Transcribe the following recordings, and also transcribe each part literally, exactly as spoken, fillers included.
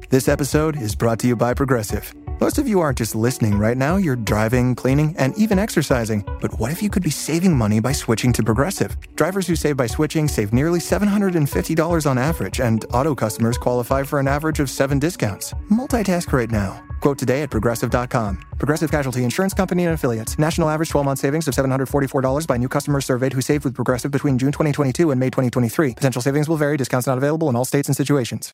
This episode is brought to you by Progressive. Most of you aren't just listening right now, you're driving, cleaning, and even exercising. But what if you could be saving money by switching to Progressive? Drivers who save by switching save nearly seven hundred fifty dollars on average, and auto customers qualify for an average of seven discounts. Multitask right now. Quote today at Progressive dot com. Progressive Casualty Insurance Company and Affiliates. National average twelve-month savings of seven hundred forty-four dollars by new customers surveyed who saved with Progressive between June twenty twenty-two and May twenty twenty-three. Potential savings will vary. Discounts not available in all states and situations.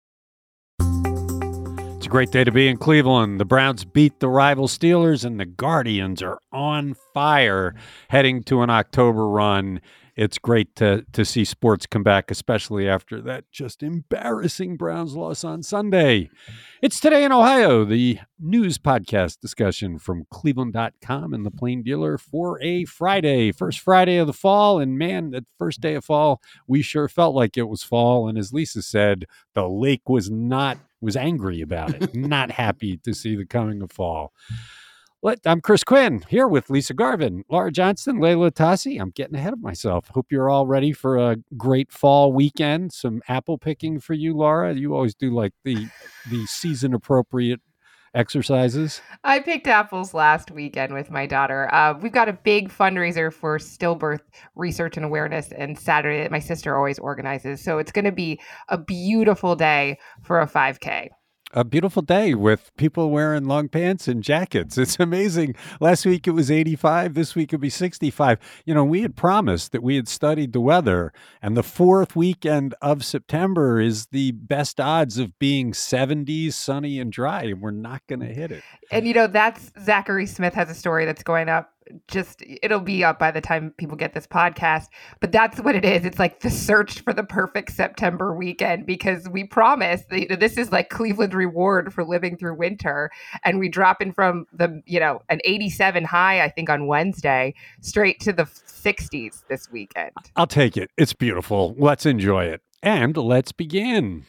It's a great day to be in Cleveland. The Browns beat the rival Steelers, and the Guardians are on fire heading to an October run. It's great to to see sports come back, especially after that just embarrassing Browns loss on Sunday. It's Today in Ohio, the news podcast discussion from Cleveland dot com and the Plain Dealer for a Friday, first Friday of the fall. And man, that first day of fall, we sure felt like it was fall. And as Lisa said, the lake was not was angry about it, not happy to see the coming of fall. Let, I'm Chris Quinn here with Lisa Garvin, Laura Johnston, Layla Tassi. I'm getting ahead of myself. Hope you're all ready for a great fall weekend. Some apple picking for you, Laura. You always do like the the season appropriate exercises. I picked apples last weekend with my daughter. Uh, we've got a big fundraiser for stillbirth research and awareness and Saturday that my sister always organizes. So it's going to be a beautiful day for a five K. A beautiful day with people wearing long pants and jackets. It's amazing. Last week it was eighty-five. This week it'll be sixty-five. You know, we had promised that we had studied the weather, and the fourth weekend of September is the best odds of being seventies, sunny and dry, and we're not going to hit it. And, you know, that's Zachary Smith has a story that's going up. Just it'll be up by the time people get this podcast, but that's what it is. It's like the search for the perfect September weekend, because we promised that, you know, this is like Cleveland reward for living through winter, and we drop in from the, you know, an eighty-seven high, I think, on Wednesday, straight to the sixties this weekend. I'll take it. It's beautiful. Let's enjoy it, and let's begin.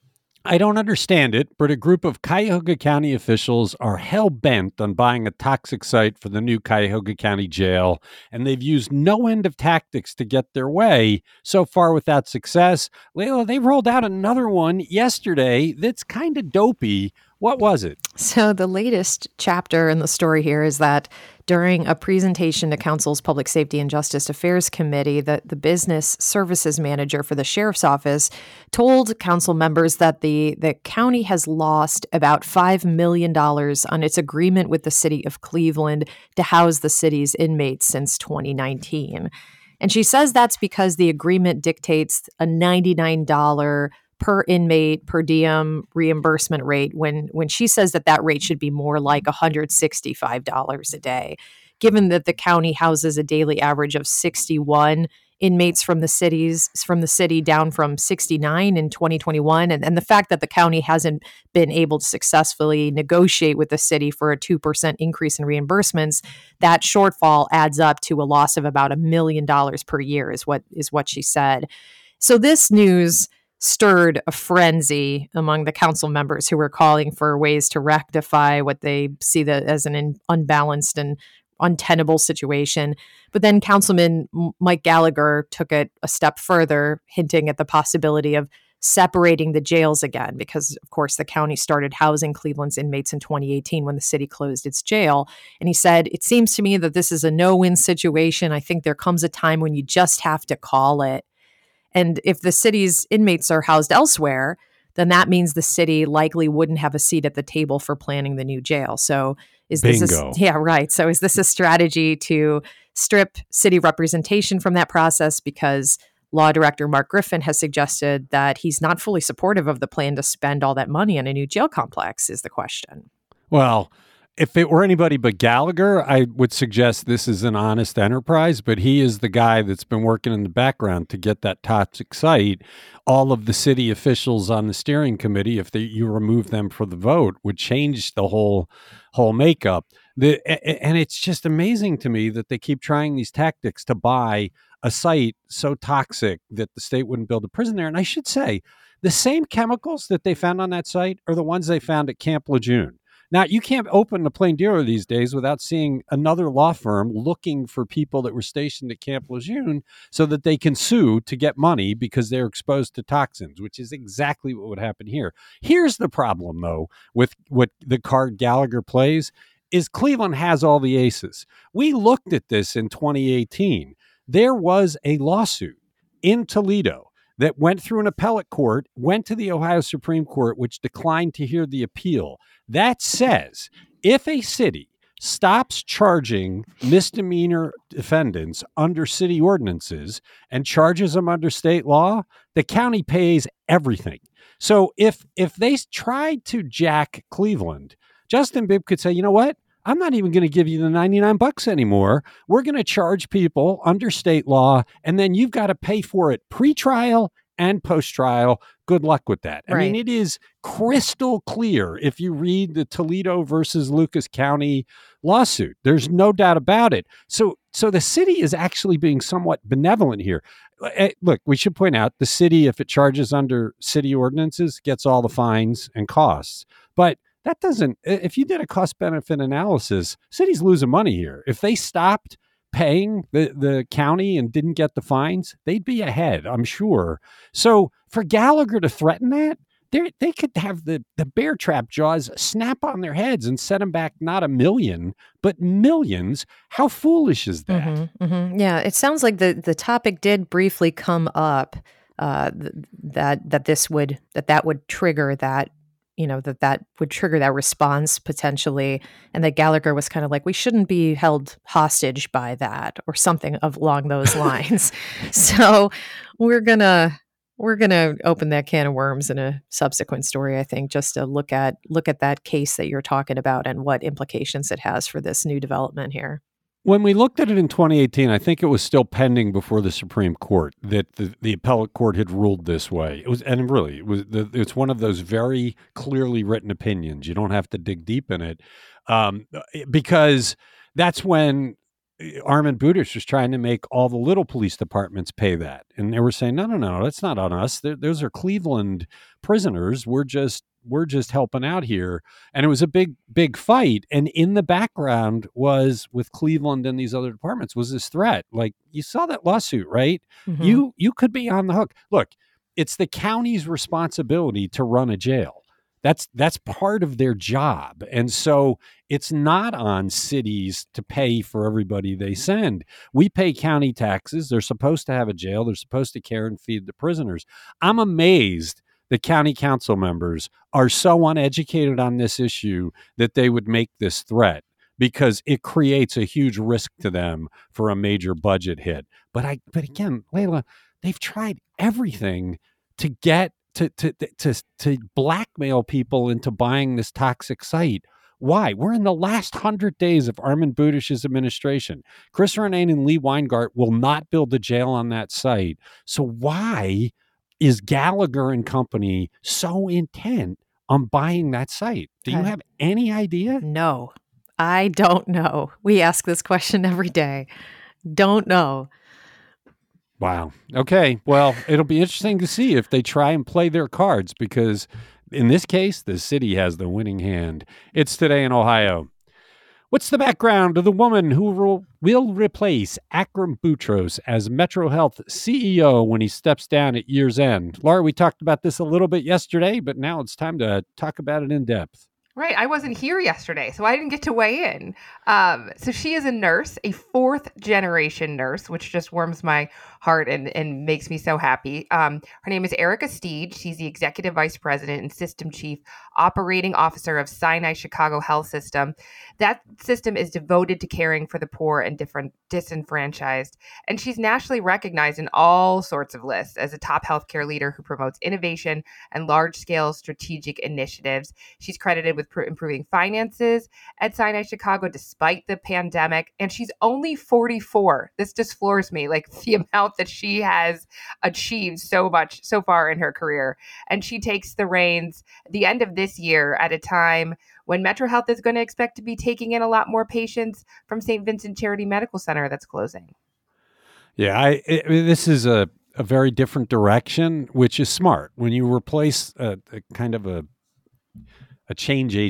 I don't understand it, but a group of Cuyahoga County officials are hell-bent on buying a toxic site for the new Cuyahoga County Jail, and they've used no end of tactics to get their way, so far without success. Layla, they rolled out another one yesterday that's kind of dopey. What was it? So the latest chapter in the story here is that during a presentation to Council's Public Safety and Justice Affairs Committee, the, the business services manager for the sheriff's office told council members that the, the county has lost about five million dollars on its agreement with the city of Cleveland to house the city's inmates since twenty nineteen. And she says that's because the agreement dictates a ninety-nine dollars per inmate per diem reimbursement rate, when when she says that that rate should be more like one hundred sixty-five dollars a day, given that the county houses a daily average of sixty-one inmates from the cities from the city down from sixty-nine in twenty twenty-one, and, and the fact that the county hasn't been able to successfully negotiate with the city for a two percent increase in reimbursements, that shortfall adds up to a loss of about a million dollars per year is what is what she said. So this news stirred a frenzy among the council members who were calling for ways to rectify what they see the, as an in, unbalanced and untenable situation. But then Councilman Mike Gallagher took it a step further, hinting at the possibility of separating the jails again, because, of course, the county started housing Cleveland's inmates in twenty eighteen when the city closed its jail. And he said, "It seems to me that this is a no-win situation. I think there comes a time when you just have to call it. And if the city's inmates are housed elsewhere, then that means the city likely wouldn't have a seat at the table for planning the new jail." So is Bingo. this a, yeah, right. So is this a strategy to strip city representation from that process? Because Law Director Mark Griffin has suggested that he's not fully supportive of the plan to spend all that money on a new jail complex, is the question. Well, if it were anybody but Gallagher, I would suggest this is an honest enterprise, but he is the guy that's been working in the background to get that toxic site. All of the city officials on the steering committee, if they, you remove them for the vote, would change the whole whole makeup. The, and it's just amazing to me that they keep trying these tactics to buy a site so toxic that the state wouldn't build a prison there. And I should say, the same chemicals that they found on that site are the ones they found at Camp Lejeune. Now, you can't open the Plain Dealer these days without seeing another law firm looking for people that were stationed at Camp Lejeune so that they can sue to get money because they're exposed to toxins, which is exactly what would happen here. Here's the problem, though, with what the card Gallagher plays, is Cleveland has all the aces. We looked at this in twenty eighteen. There was a lawsuit in Toledo that went through an appellate court, went to the Ohio Supreme Court, which declined to hear the appeal. That says if a city stops charging misdemeanor defendants under city ordinances and charges them under state law, the county pays everything. So if if they tried to jack Cleveland, Justin Bibb could say, you know what? I'm not even going to give you the ninety-nine bucks anymore. We're going to charge people under state law, and then you've got to pay for it pre-trial and post-trial. Good luck with that. Right. I mean, it is crystal clear if you read the Toledo versus Lucas County lawsuit. There's no doubt about it. So, so the city is actually being somewhat benevolent here. Look, we should point out the city, if it charges under city ordinances, gets all the fines and costs. But that doesn't, if you did a cost benefit analysis, cities losing money here. If they stopped paying the, the county and didn't get the fines, they'd be ahead, I'm sure. So for Gallagher to threaten that, they could have the, the bear trap jaws snap on their heads and set them back not a million, but millions. How foolish is that? Mm-hmm, mm-hmm. Yeah, it sounds like the, the topic did briefly come up, uh, that that this would, that that would trigger that, you know, that that would trigger that response potentially. And that Gallagher was kind of like, we shouldn't be held hostage by that or something of along those lines. So we're going to, we're going to open that can of worms in a subsequent story, I think, just to look at, look at that case that you're talking about and what implications it has for this new development here. When we looked at it in twenty eighteen, I think it was still pending before the Supreme Court that the, the appellate court had ruled this way. It was, and really, it was the, it's one of those very clearly written opinions. You don't have to dig deep in it, um, because that's when Armin Budish was trying to make all the little police departments pay that, and they were saying, "No, no, no, that's not on us. They're, those are Cleveland prisoners. We're just." We're just helping out here. And it was a big, big fight. And in the background was with Cleveland and these other departments was this threat. Like you saw that lawsuit, right? Mm-hmm. You, you could be on the hook. Look, it's the county's responsibility to run a jail. That's, that's part of their job. And so it's not on cities to pay for everybody they send. We pay county taxes. They're supposed to have a jail. They're supposed to care and feed the prisoners. I'm amazed the county council members are so uneducated on this issue that they would make this threat because it creates a huge risk to them for a major budget hit. But I, but again, Layla, they've tried everything to get to to to to blackmail people into buying this toxic site. Why? We're in the last hundred days of Armin Budish's administration. Chris Ronayne and Lee Weingart will not build a jail on that site. So why is Gallagher and company so intent on buying that site? Do you have any idea? No, I don't know. We ask this question every day. Don't know. Wow. Okay. Well, it'll be interesting to see if they try and play their cards because in this case, the city has the winning hand. It's Today in Ohio. What's the background of the woman who will, will replace Akram Boutros as Metro Health C E O when he steps down at year's end? Laura, we talked about this a little bit yesterday, but now it's time to talk about it in depth. Right. I wasn't here yesterday, so I didn't get to weigh in. Um, so she is a nurse, a fourth generation nurse, which just warms my heart and, and makes me so happy. Um, her name is Erica Steed. She's the executive vice president and system chief operating officer of Sinai Chicago Health System. That system is devoted to caring for the poor and different disenfranchised. And she's nationally recognized in all sorts of lists as a top healthcare leader who promotes innovation and large-scale strategic initiatives. She's credited with pr- improving finances at Sinai Chicago despite the pandemic. And she's only forty-four. This just floors me, like the amount that she has achieved so much so far in her career. And she takes the reins at the end of this year at a time when Metro Health is going to expect to be taking in a lot more patients from Saint Vincent Charity Medical Center that's closing. Yeah, I, it, this is a, a very different direction, which is smart. When you replace a, a kind of a a change agent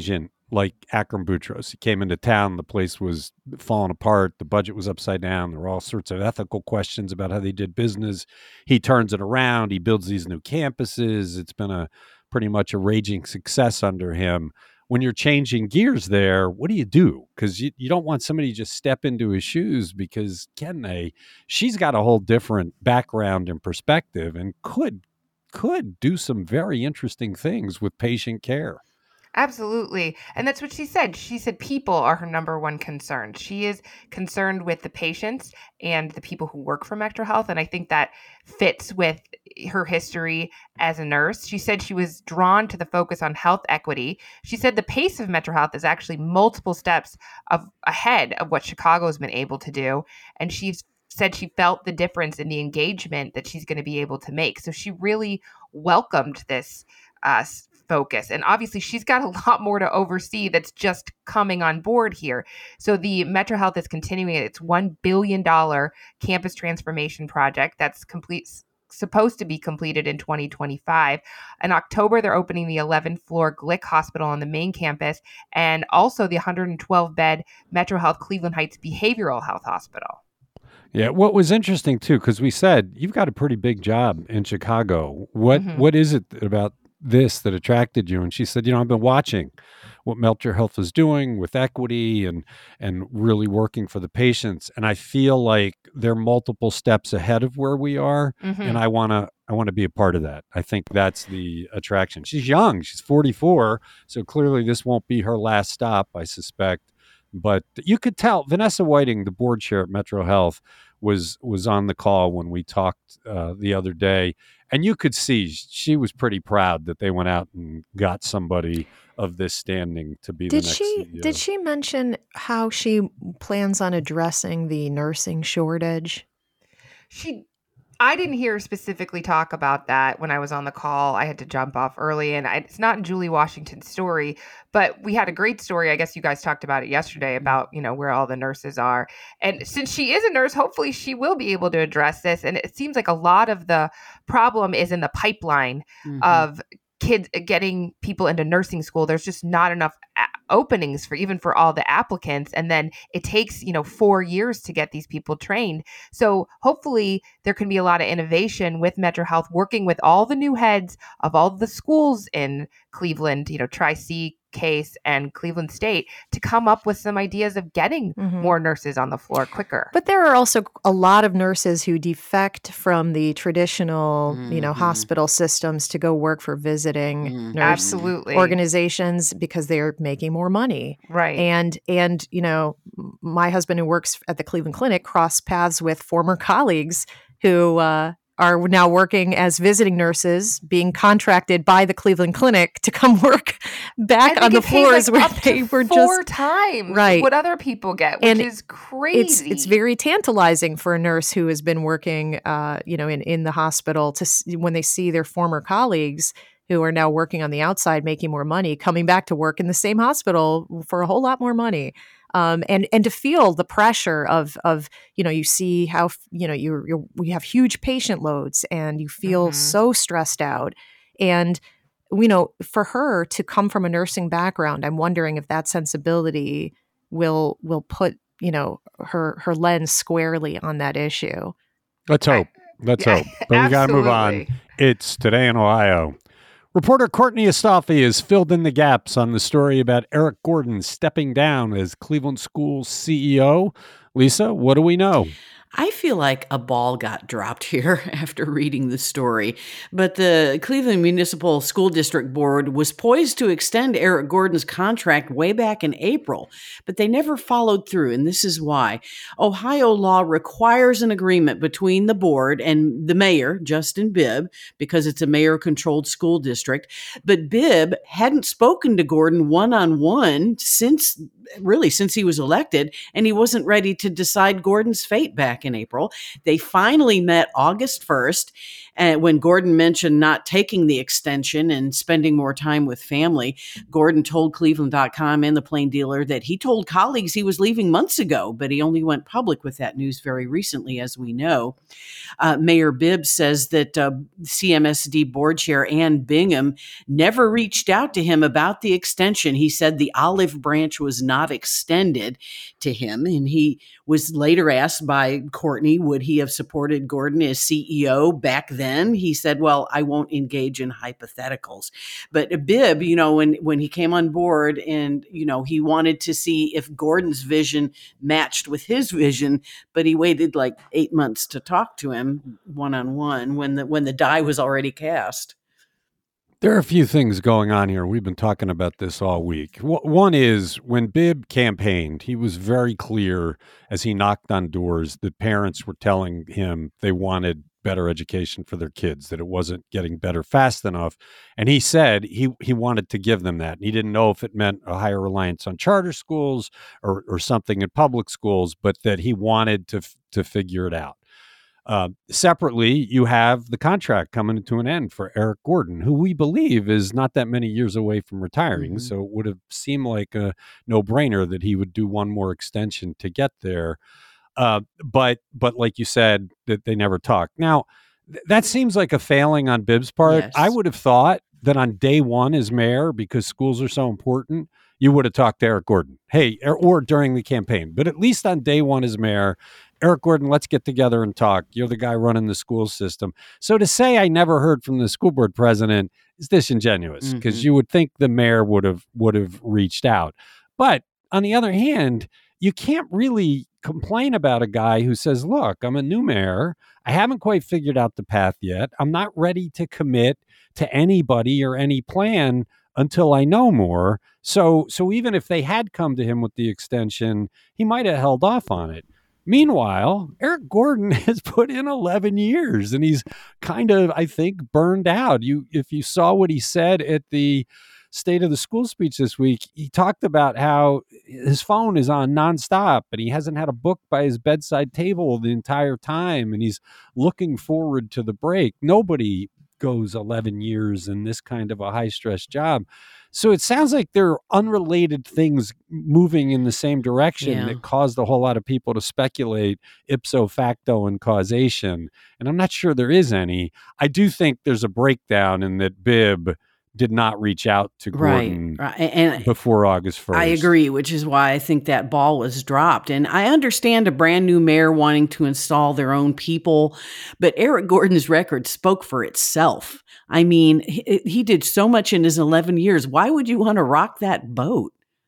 like Akram Boutros. He came into town, the place was falling apart, the budget was upside down, there were all sorts of ethical questions about how they did business. He turns it around, he builds these new campuses. It's been a pretty much a raging success under him. When you're changing gears there, what do you do? Because you, you don't want somebody to just step into his shoes, because can they? She's got a whole different background and perspective and could could do some very interesting things with patient care. Absolutely. And that's what she said. She said people are her number one concern. She is concerned with the patients and the people who work for Metro Health. And I think that fits with her history as a nurse. She said she was drawn to the focus on health equity. She said the pace of Metro Health is actually multiple steps of ahead of what Chicago has been able to do. And she's said she felt the difference in the engagement that she's going to be able to make. So she really welcomed this uh, focus. And obviously she's got a lot more to oversee that's just coming on board here. So the Metro Health is continuing its one billion dollars campus transformation project that's complete, supposed to be completed in twenty twenty-five. In October, they're opening the eleventh floor Glick Hospital on the main campus, and also the one hundred twelve bed Metro Health Cleveland Heights Behavioral Health Hospital. Yeah, what was interesting too, because we said you've got a pretty big job in Chicago. What mm-hmm. what is it about this that attracted you? And she said, you know, I've been watching what Metro Health is doing with equity and and really working for the patients, and I feel like they're multiple steps ahead of where we are, mm-hmm. and I want to I want to be a part of that. I think that's the attraction. She's young, she's forty-four, so clearly this won't be her last stop, I suspect. But you could tell Vanessa Whiting, the board chair at Metro Health, was was on the call when we talked uh, the other day, and you could see she was pretty proud that they went out and got somebody of this standing to be did the next she C E O. Did she mention how she plans on addressing the nursing shortage? She I didn't hear her specifically talk about that when I was on the call. I had to jump off early, and I, it's not in Julie Washington's story, but we had a great story. I guess you guys talked about it yesterday about, you know, where all the nurses are. And since she is a nurse, hopefully she will be able to address this. And it seems like a lot of the problem is in the pipeline mm-hmm. of kids getting people into nursing school. There's just not enough a- openings for even for all the applicants. And then it takes, you know, four years to get these people trained. So hopefully there can be a lot of innovation with Metro Health, working with all the new heads of all the schools in Cleveland, you know, Tri-C, Case, and Cleveland State, to come up with some ideas of getting mm-hmm. more nurses on the floor quicker. But there are also a lot of nurses who defect from the traditional, mm-hmm. you know, hospital systems to go work for visiting mm-hmm. nurse Absolutely. organizations because they're making more money. Right. And, and, you know, my husband who works at the Cleveland Clinic crossed paths with former colleagues who, uh, are now working as visiting nurses, being contracted by the Cleveland Clinic to come work back on the floors like where they were four just times right. what other people get, which and is crazy. It's it's very tantalizing for a nurse who has been working, uh, you know, in, in the hospital to see, when they see their former colleagues who are now working on the outside, making more money, coming back to work in the same hospital for a whole lot more money. Um, and and to feel the pressure of of you know, you see how you know you you we have huge patient loads and you feel mm-hmm. so stressed out, and you know, for her to come from a nursing background, I'm wondering if that sensibility will will put you know her her lens squarely on that issue. Let's hope. Let's hope. But we got to move on. It's Today in Ohio. Reporter Courtney Astolfi has filled in the gaps on the story about Eric Gordon stepping down as Cleveland Schools C E O. Lisa, what do we know? I feel like a ball got dropped here after reading the story, but the Cleveland Municipal School District Board was poised to extend Eric Gordon's contract way back in April, but they never followed through, and this is why. Ohio law requires an agreement between the board and the mayor, Justin Bibb, because it's a mayor-controlled school district, but Bibb hadn't spoken to Gordon one-on-one since, really, since he was elected, and he wasn't ready to decide Gordon's fate back in April. They finally met August first, And when Gordon mentioned not taking the extension and spending more time with family, Gordon told Cleveland dot com and the Plain Dealer that he told colleagues he was leaving months ago, but he only went public with that news very recently, as we know. Uh, Mayor Bibb says that uh, C M S D board chair Ann Bingham never reached out to him about the extension. He said the olive branch was not extended to him, and he was later asked by Courtney, would he have supported Gordon as C E O back then? He said, well, I won't engage in hypotheticals. But Bibb, you know, when, when he came on board and, you know, he wanted to see if Gordon's vision matched with his vision, but he waited like eight months to talk to him one-on-one when the, when the die was already cast. There are a few things going on here. We've been talking about this all week. One is when Bibb campaigned, he was very clear as he knocked on doors that parents were telling him they wanted better education for their kids, that it wasn't getting better fast enough. And he said he he wanted to give them that. And he didn't know if it meant a higher reliance on charter schools or, or something in public schools, but that he wanted to, to figure it out. Uh, separately, you have the contract coming to an end for Eric Gordon, who we believe is not that many years away from retiring. Mm-hmm. So it would have seemed like a no-brainer that he would do one more extension to get there. Uh, but but like you said, that they never talked. Now, th- that seems like a failing on Bibb's part. Yes. I would have thought that on day one as mayor, because schools are so important, you would have talked to Eric Gordon. Hey, or, or during the campaign. But at least on day one as mayor, Eric Gordon, let's get together and talk. You're the guy running the school system. So to say I never heard from the school board president is disingenuous, because mm-hmm. you would think the mayor would have would have reached out. But on the other hand, you can't really complain about a guy who says, look, I'm a new mayor. I haven't quite figured out the path yet. I'm not ready to commit to anybody or any plan until I know more. So, so even if they had come to him with the extension, he might have held off on it. Meanwhile, Eric Gordon has put in eleven years and he's kind of, I think, burned out. You, if you saw what he said at the State of the School speech this week, he talked about how his phone is on nonstop and he hasn't had a book by his bedside table the entire time. And he's looking forward to the break. Nobody goes eleven years in this kind of a high stress job. So it sounds like there are unrelated things moving in the same direction yeah. that caused a whole lot of people to speculate ipso facto and causation. And I'm not sure there is any. I do think there's a breakdown in that Bibb did not reach out to Gordon right, right. And before August first. I agree, which is why I think that ball was dropped. And I understand a brand new mayor wanting to install their own people, but Eric Gordon's record spoke for itself. I mean, he, he did so much in his eleven years. Why would you want to rock that boat?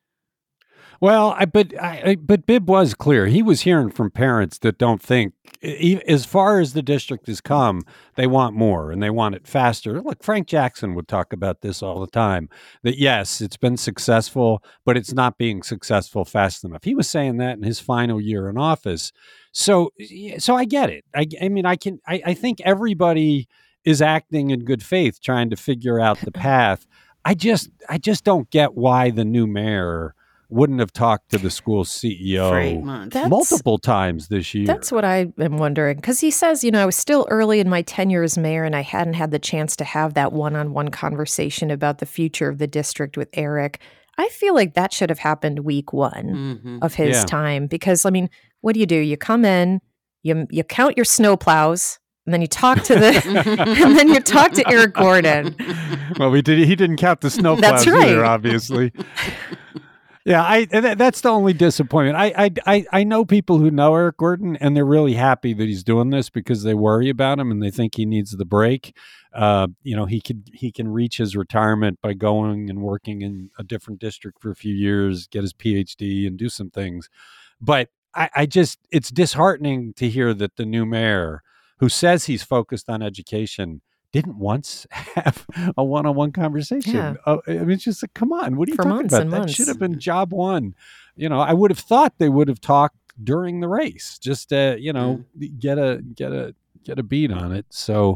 Well, I, but I, but Bibb was clear. He was hearing from parents that don't think, as far as the district has come, they want more and they want it faster. Look, Frank Jackson would talk about this all the time, that yes, it's been successful, but it's not being successful fast enough. He was saying that in his final year in office. So, so I get it. I, I mean, I can. I, I think everybody is acting in good faith, trying to figure out the path. I just, I just don't get why the new mayor wouldn't have talked to the school C E O multiple times this year. That's what I am wondering. Because he says, you know, I was still early in my tenure as mayor and I hadn't had the chance to have that one-on-one conversation about the future of the district with Eric. I feel like that should have happened week one mm-hmm. of his yeah. time. Because, I mean, what do you do? You come in, you you count your snow plows, and then you talk to the, and then you talk to Eric Gordon. Well, we did. He didn't count the snow plows right. either, obviously. Yeah, I that's the only disappointment. I, I I know people who know Eric Gordon, and they're really happy that he's doing this because they worry about him and they think he needs the break. Uh, you know, he could he can reach his retirement by going and working in a different district for a few years, get his P H D, and do some things. But I, I just it's disheartening to hear that the new mayor, who says he's focused on education, didn't once have a one-on-one conversation. Yeah. Uh, I mean, it's just like, come on, what are you For talking months about? and That months. should have been job one. You know, I would have thought they would have talked during the race, just uh, you know, mm. get a get a get a beat on it. So,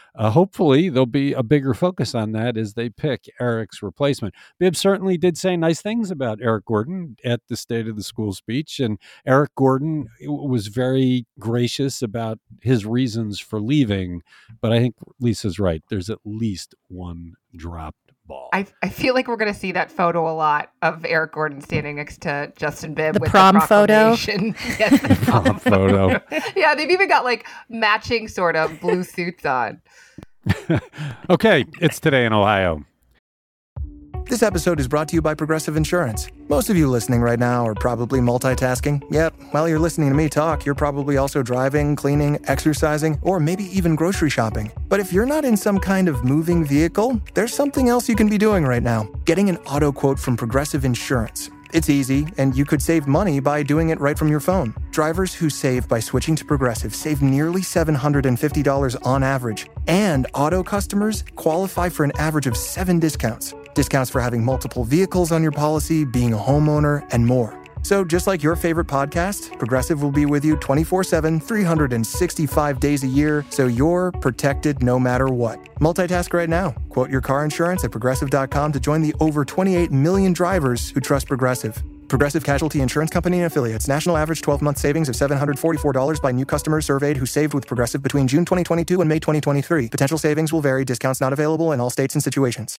uh, hopefully there'll be a bigger focus on that as they pick Eric's replacement. Bibb certainly did say nice things about Eric Gordon at the State of the School speech, and Eric Gordon was very gracious about his reasons for leaving. But I think Lisa's right. There's at least one dropped ball. I, I feel like we're going to see that photo a lot of Eric Gordon standing next to Justin Bibb the with prom the photo. Yes, the prom, prom photo. photo. Yeah, they've even got like matching sort of blue suits on. Okay, it's Today in Ohio. This episode is brought to you by Progressive Insurance. Most of you listening right now are probably multitasking. Yep, while you're listening to me talk, you're probably also driving, cleaning, exercising, or maybe even grocery shopping. But if you're not in some kind of moving vehicle, there's something else you can be doing right now. Getting an auto quote from Progressive Insurance. It's easy, and you could save money by doing it right from your phone. Drivers who save by switching to Progressive save nearly seven hundred fifty dollars on average. And auto customers qualify for an average of seven discounts. Discounts for having multiple vehicles on your policy, being a homeowner, and more. So just like your favorite podcast, Progressive will be with you twenty-four seven, three hundred sixty-five days a year, so you're protected no matter what. Multitask right now. Quote your car insurance at progressive dot com to join the over twenty-eight million drivers who trust Progressive. Progressive Casualty Insurance Company and Affiliates. National average twelve-month savings of seven hundred forty-four dollars by new customers surveyed who saved with Progressive between June twenty twenty-two and May twenty twenty-three. Potential savings will vary. Discounts not available in all states and situations.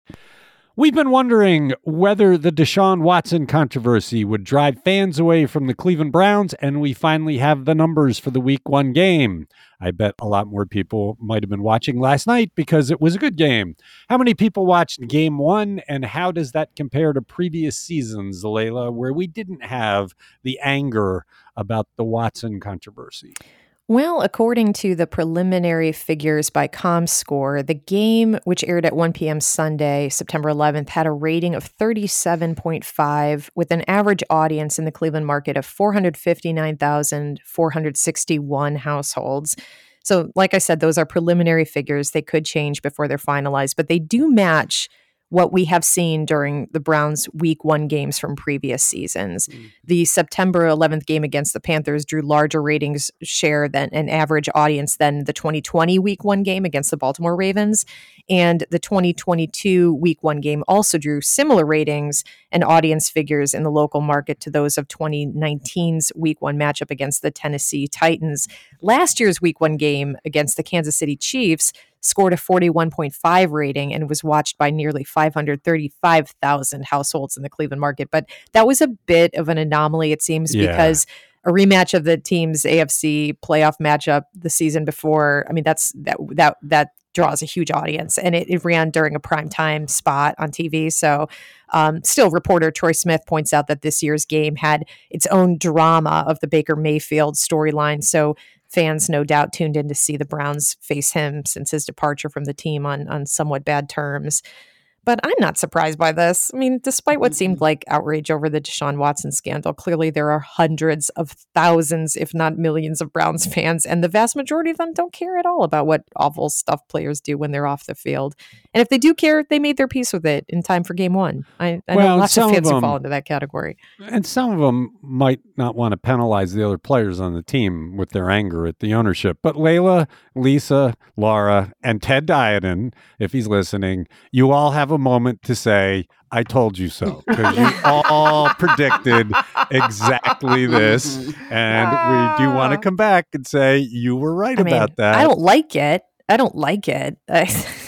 We've been wondering whether the Deshaun Watson controversy would drive fans away from the Cleveland Browns, and we finally have the numbers for the week one game. I bet a lot more people might have been watching last night because it was a good game. How many people watched game one, and how does that compare to previous seasons, Layla, where we didn't have the anger about the Watson controversy? Well, according to the preliminary figures by ComScore, the game, which aired at one p.m. Sunday, September eleventh, had a rating of thirty-seven point five with an average audience in the Cleveland market of four hundred fifty-nine thousand four hundred sixty-one households. So, like I said, those are preliminary figures. They could change before they're finalized, but they do match what we have seen during the Browns' week one games from previous seasons. Mm. The September eleventh game against the Panthers drew larger ratings share than an average audience than the twenty twenty week one game against the Baltimore Ravens. And the twenty twenty-two week one game also drew similar ratings and audience figures in the local market to those of twenty nineteen's week one matchup against the Tennessee Titans. Last year's week one game against the Kansas City Chiefs scored a forty-one point five rating and was watched by nearly five hundred thirty-five thousand households in the Cleveland market. But that was a bit of an anomaly, it seems, yeah. because a rematch of the team's A F C playoff matchup the season before, I mean, that's that that that draws a huge audience, and it, it ran during a primetime spot on T V. So um, still, reporter Troy Smith points out that this year's game had its own drama of the Baker Mayfield storyline. So fans no doubt tuned in to see the Browns face him since his departure from the team on, on somewhat bad terms. But I'm not surprised by this. I mean, despite what seemed like outrage over the Deshaun Watson scandal, clearly there are hundreds of thousands, if not millions, of Browns fans, and the vast majority of them don't care at all about what awful stuff players do when they're off the field. And if they do care, they made their peace with it in time for game one. I, I well, know lots of fans of them, who fall into that category. And some of them might not want to penalize the other players on the team with their anger at the ownership. But Layla, Lisa, Laura, and Ted Diadon, if he's listening, you all have a moment to say, I told you so, because you all predicted exactly this. And we do want to come back and say you were right I mean, about that. I don't like it. I don't like it. I,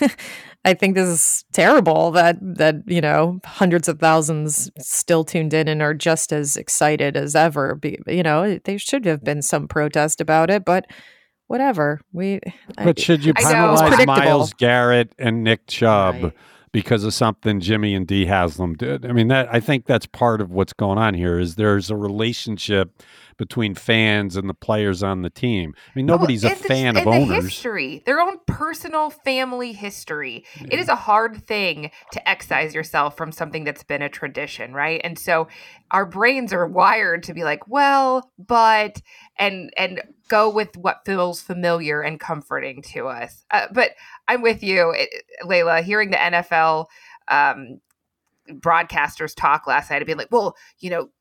I think this is terrible that, that, you know, hundreds of thousands still tuned in and are just as excited as ever. Be, you know, there should have been some protest about it, but whatever. We. But I, should you I know. penalize Myles Garrett and Nick Chubb Right. because of something Jimmy and Dee Haslam did? I mean, that I think that's part of what's going on here is there's a relationship between fans and the players on the team. I mean, nobody's well, a fan the, of and owners. The history, their own personal family history. Yeah. It is a hard thing to excise yourself from something that's been a tradition, right? And so our brains are wired to be like, well, but, and and go with what feels familiar and comforting to us. Uh, but I'm with you, Layla, hearing the N F L um, broadcasters talk last night and being like, well, you know,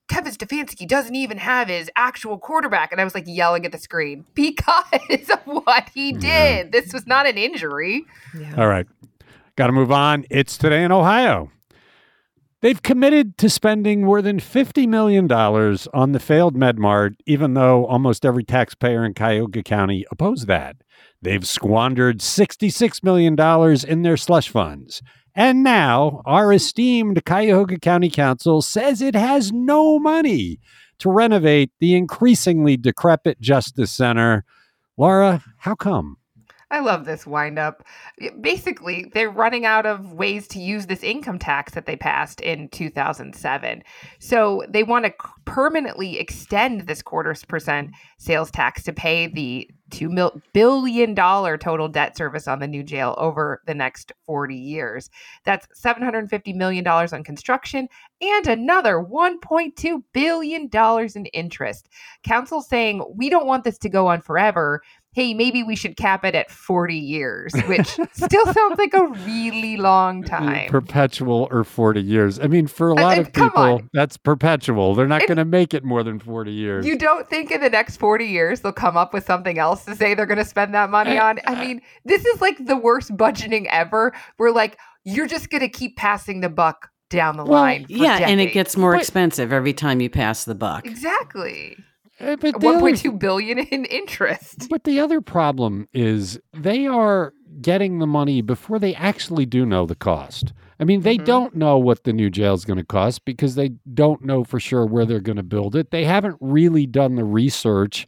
Kevin Stefanski doesn't even have his actual quarterback. And I was like yelling at the screen because of what he did. Yeah. This was not an injury. Yeah. All right. Got to move on. It's Today in Ohio. They've committed to spending more than fifty million dollars on the failed MedMart, even though almost every taxpayer in Cuyahoga County opposed that. They've squandered sixty-six million dollars in their slush funds. And now our esteemed Cuyahoga County Council says it has no money to renovate the increasingly decrepit Justice Center. Laura, how come? I love this windup. Basically, they're running out of ways to use this income tax that they passed in two thousand seven. So they want to permanently extend this quarter percent sales tax to pay the two billion dollars total debt service on the new jail over the next forty years. That's seven hundred fifty million dollars on construction and another one point two billion dollars in interest. Council saying, we don't want this to go on forever. Hey, maybe we should cap it at forty years, which still sounds like a really long time. Perpetual or forty years. I mean, for a lot uh, of people, that's perpetual. They're not going to make it more than forty years. You don't think in the next forty years they'll come up with something else to say they're going to spend that money on? I mean, this is like the worst budgeting ever. We're like, you're just going to keep passing the buck down the well, line. For yeah, decades. And it gets more but, expensive every time you pass the buck. Exactly. Uh, but one point two billion dollars in interest. But the other problem is they are getting the money before they actually do know the cost. I mean, they mm-hmm. don't know what the new jail is going to cost because they don't know for sure where they're going to build it. They haven't really done the research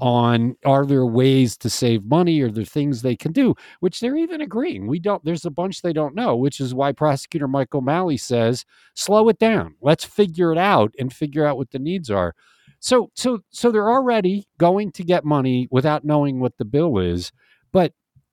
on are there ways to save money or are there things they can do, which they're even agreeing. We don't. There's a bunch they don't know, which is why Prosecutor Mike O'Malley says, slow it down. Let's figure it out and figure out what the needs are. So, so, so they're already going to get money without knowing what the bill is, but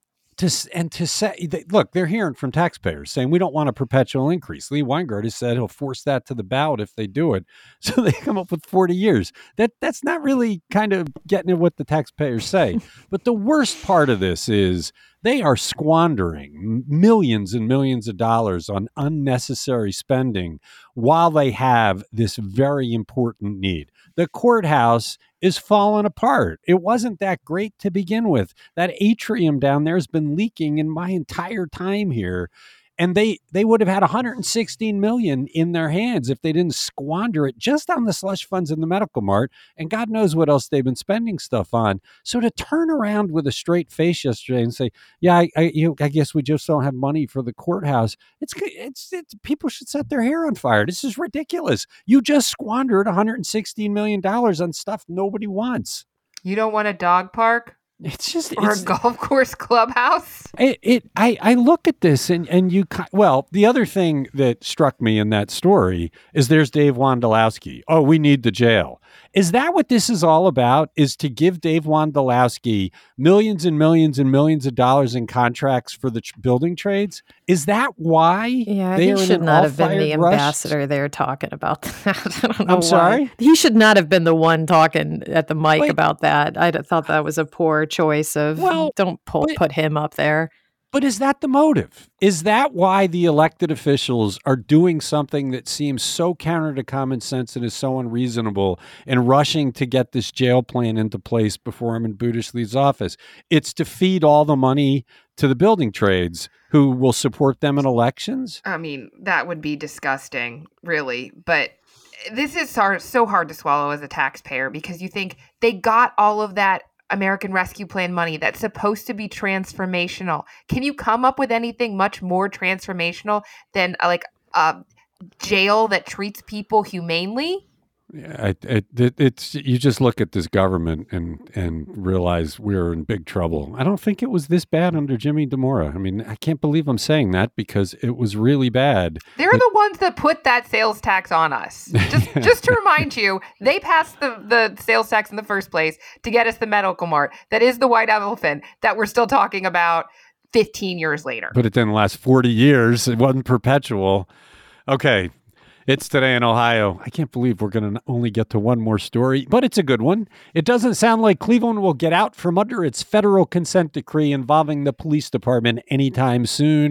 to and to say, they, look, they're hearing from taxpayers saying we don't want a perpetual increase. Lee Weingart has said he'll force that to the ballot if they do it. So they come up with forty years. That that's not really kind of getting at what the taxpayers say. But the worst part of this is they are squandering millions and millions of dollars on unnecessary spending while they have this very important need. The courthouse is falling apart. It wasn't that great to begin with. That atrium down there has been leaking in my entire time here. And they, they would have had one hundred sixteen million dollars in their hands if they didn't squander it just on the slush funds in the medical mart. And God knows what else they've been spending stuff on. So to turn around with a straight face yesterday and say, yeah, I, I, you know, I guess we just don't have money for the courthouse. It's, it's, it's, people should set their hair on fire. This is ridiculous. You just squandered one hundred sixteen million dollars on stuff nobody wants. You don't want a dog park? It's just or it's, a golf course clubhouse. It, it I, I look at this and, and you well the other thing that struck me in that story is there's Dave Wondolowski. Oh, we need the jail. Is that what this is all about? Is to give Dave Wondolowski millions and millions and millions of dollars in contracts for the tr- building trades? Is that why? Yeah, they he are should not have been the rush? ambassador there talking about that. I don't know I'm why. sorry? He should not have been the one talking at the mic Wait. about that. I thought that was a poor choice of well, don't pull, but, put him up there. But is that the motive? Is that why the elected officials are doing something that seems so counter to common sense and is so unreasonable and rushing to get this jail plan into place before Armond Budish leaves office? It's to feed all the money to the building trades who will support them in elections? I mean, that would be disgusting, really. But this is so hard to swallow as a taxpayer because you think they got all of that American Rescue Plan money that's supposed to be transformational. Can you come up with anything much more transformational than uh, like a jail that treats people humanely? Yeah, it, it, it, it's you just look at this government and and realize we're in big trouble. I don't think it was this bad under Jimmy Demora. I mean, I can't believe I'm saying that because it was really bad. They're it, the ones that put that sales tax on us. Just yeah. just to remind you, they passed the, the sales tax in the first place to get us the medical mart. That is the white elephant that we're still talking about fifteen years later. But it didn't last forty years. It wasn't perpetual. Okay. It's Today in Ohio. I can't believe we're going to only get to one more story, but it's a good one. It doesn't sound like Cleveland will get out from under its federal consent decree involving the police department anytime soon.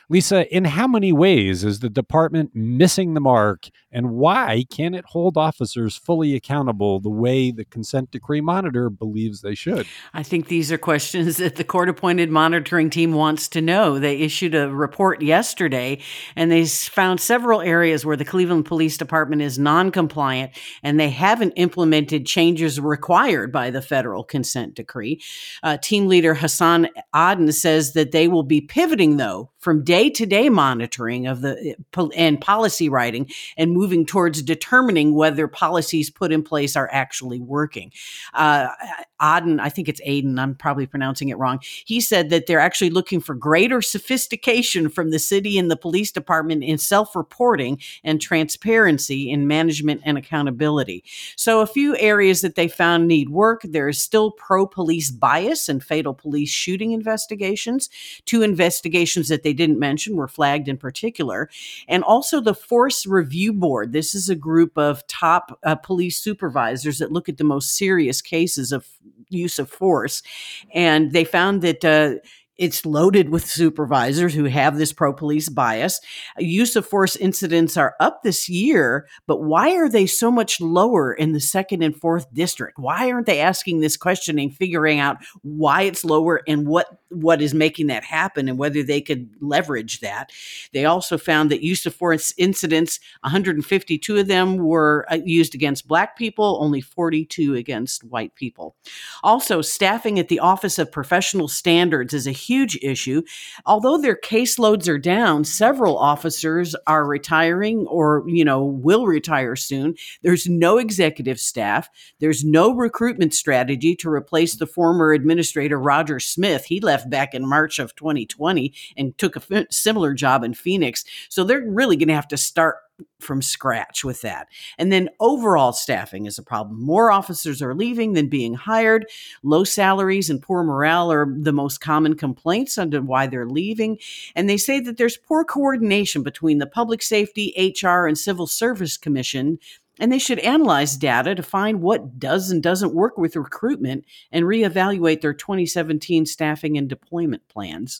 Lisa, in how many ways is the department missing the mark, and why can't it hold officers fully accountable the way the consent decree monitor believes they should? I think these are questions that the court-appointed monitoring team wants to know. They issued a report yesterday, and they found several areas where the Cleveland Police Department is non-compliant, and they haven't implemented changes required by the federal consent decree. Uh, team leader Hassan Aden says that they will be pivoting, though, from day-to-day monitoring of the and policy writing and moving towards determining whether policies put in place are actually working. Uh, Aden, I think it's Aden, I'm probably pronouncing it wrong. He said that they're actually looking for greater sophistication from the city and the police department in self-reporting and transparency in management and accountability. So a few areas that they found need work. There is still pro-police bias in fatal police shooting investigations. Two investigations that they didn't mention were flagged in particular. And also the Force Review Board. This is a group of top uh, police supervisors that look at the most serious cases of use of force. And they found that uh, it's loaded with supervisors who have this pro-police bias. Use of force incidents are up this year, but why are they so much lower in the second and fourth district? Why aren't they asking this question and figuring out why it's lower and what, what is making that happen and whether they could leverage that? They also found that use of force incidents, one hundred fifty-two of them were used against Black people, only forty-two against white people. Also, staffing at the Office of Professional Standards is a huge issue. Although their caseloads are down, several officers are retiring or, you know, will retire soon. There's no executive staff. There's no recruitment strategy to replace the former administrator, Roger Smith. He left back in March of twenty twenty and took a f- similar job in Phoenix. So they're really going to have to start from scratch with that. And then overall staffing is a problem. More officers are leaving than being hired. Low salaries and poor morale are the most common complaints under why they're leaving. And they say that there's poor coordination between the Public Safety, H R, and Civil Service Commission. And they should analyze data to find what does and doesn't work with recruitment and reevaluate their twenty seventeen staffing and deployment plans.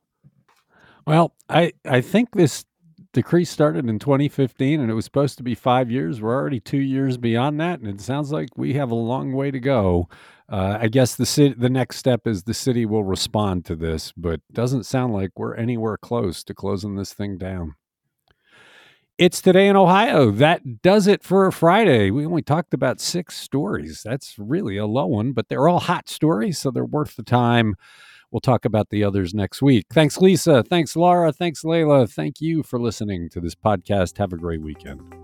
Well, I, I think this decree started in twenty fifteen and it was supposed to be five years. We're already two years beyond that, and it sounds like we have a long way to go. Uh, I guess the city, the next step is the city will respond to this, but doesn't sound like we're anywhere close to closing this thing down. It's Today in Ohio. That does it for a Friday. We only talked about six stories. That's really a low one, but they're all hot stories, so they're worth the time. We'll talk about the others next week. Thanks, Lisa. Thanks, Laura. Thanks, Layla. Thank you for listening to this podcast. Have a great weekend.